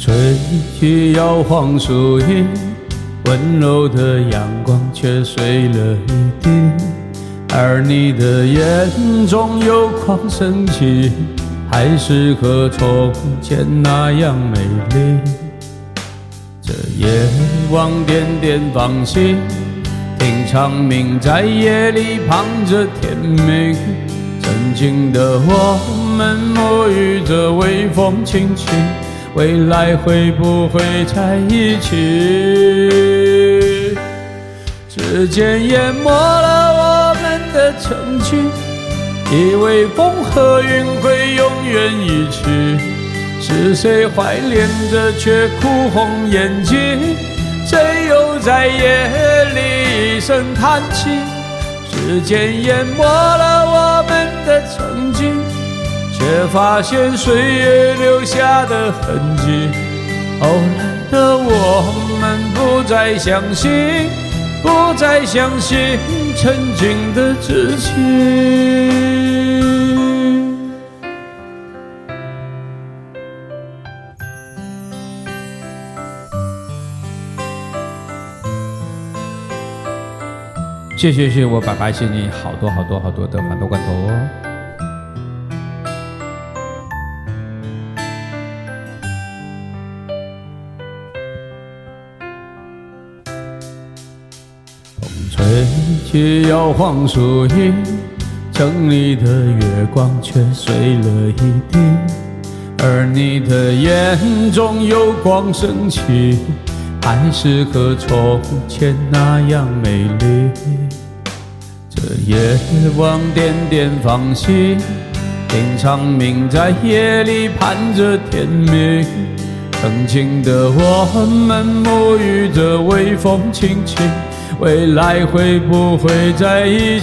吹去摇晃树影，温柔的阳光却碎了一地，而你的眼中有狂生气，还是和从前那样美丽。这夜望点点芳心，听长鸣在夜里盼着天明。曾经的我们沐浴着微风轻轻，未来会不会在一起？时间淹没了我们的曾经，以为风和云会永远一起，是谁怀恋着却哭红眼睛？谁又在夜里一声叹气？时间淹没了我们的曾经，却发现岁月留下的痕迹。后来的我们不再相信，不再相信曾经的自己。谢谢我爸爸，谢你好多的反斗罐头哦。风吹去摇晃树影，城里的月光却碎了一地，而你的眼中有光升起，还是和从前那样美丽。这夜望点点芳心，听长鸣在夜里盼着天明。曾经的我们沐浴着微风轻轻，未来会不会在一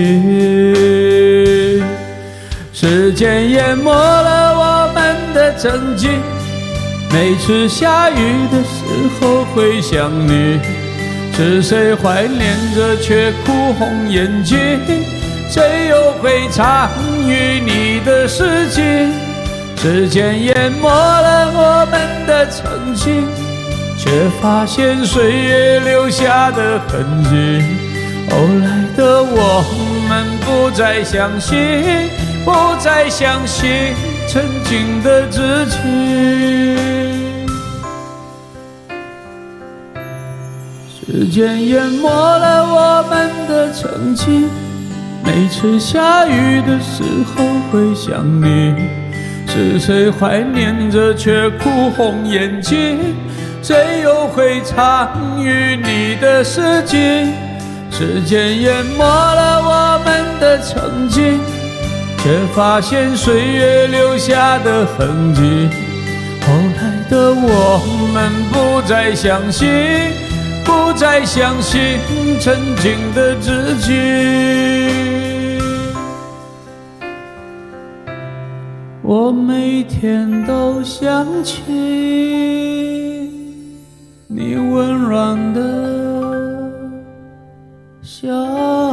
起？时间淹没了我们的曾经，每次下雨的时候会想你，是谁怀念着却哭红眼睛？谁又会参与你的事情？时间淹没了我们的曾经，却发现岁月留下的痕迹。后来的我们不再相信，不再相信曾经的自己。时间淹没了我们的曾经，每次下雨的时候会想你，是谁怀念着却哭红眼睛？谁又会参与你的事情？时间淹没了我们的曾经，却发现岁月留下的痕迹。后来的我们不再相信，不再相信曾经的自己。我每天都想起你温软的笑。